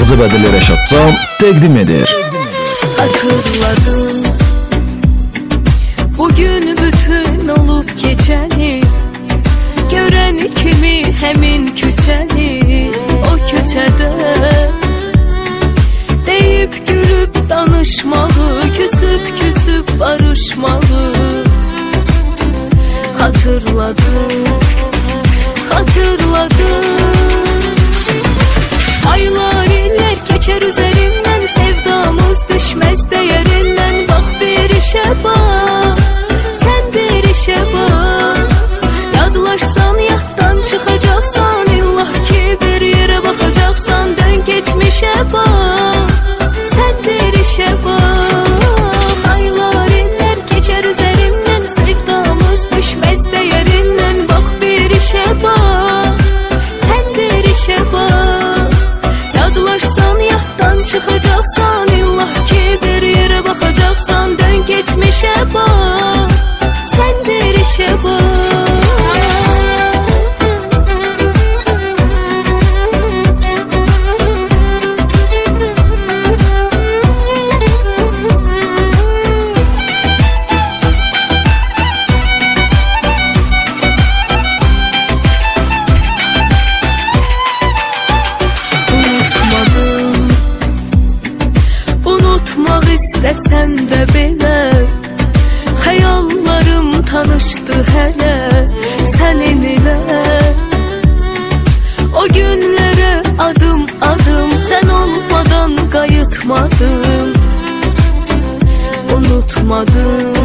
Ağzı bədəli Rəşadcan təqdim edir. Hatırladım bugün bütün olup geçəni, görən kimi həmin küçəni, o küçədə deyip gülüp danışmalı, küsüp küsüp barışmalı. Hatırladım, hatırladım. Aylar iller geçer üzerinden, sevdamız düşmez değerinden. Bak bir işe bak, sen bir işe bak. Yadlaşsan yattan çıkacaksan, illah ki bir yere bakacaksan. Dön geçmişe bak, sen bir işe bak. Aylar iller geçer üzerimden, sevdamız düşmez değerinden. Bak bir işe bak, sen bir işe bak. Yadlaşsan yattan çıkacaksan, illah ki bir yere bakacaksan. Dön geçmişe bak, sen bir işe bak. Unutmaq istəsəm də belə, xəyallarım tanışdı hələ səninlə. O günlərə adım adım sən olmadan qayıtmadım. Unutmadım,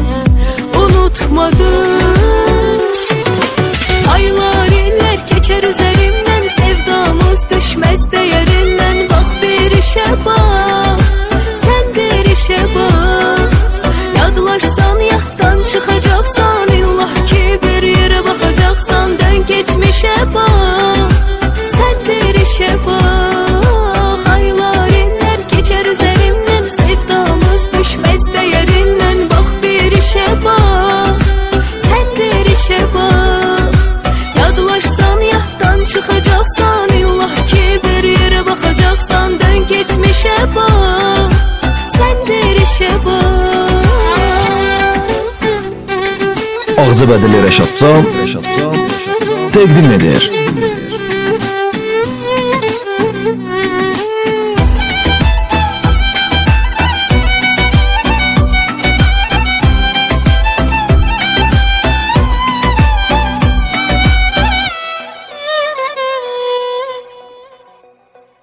unutmadım. Aylar iller keçər üzerimdən, sevdamız düşməz değerindən. Bax bir işə bax, sen bir işe bak. Yadlaşsan yattan çıkacaksan, illah ki bir yere bakacaksan. Dön geçmişe bak, sen bir işe bak. Aylar iller geçer üzerimden, sevdamız düşmez değerinden. Bak bir işe bak, sen bir işe bak. Yadlaşsan yattan çıkacaksan, illah ki bir yere bakacaksan. Dön geçmişe bak, sen bir işe bak. Ağzı bədəli Rəşadcan təqdim edir.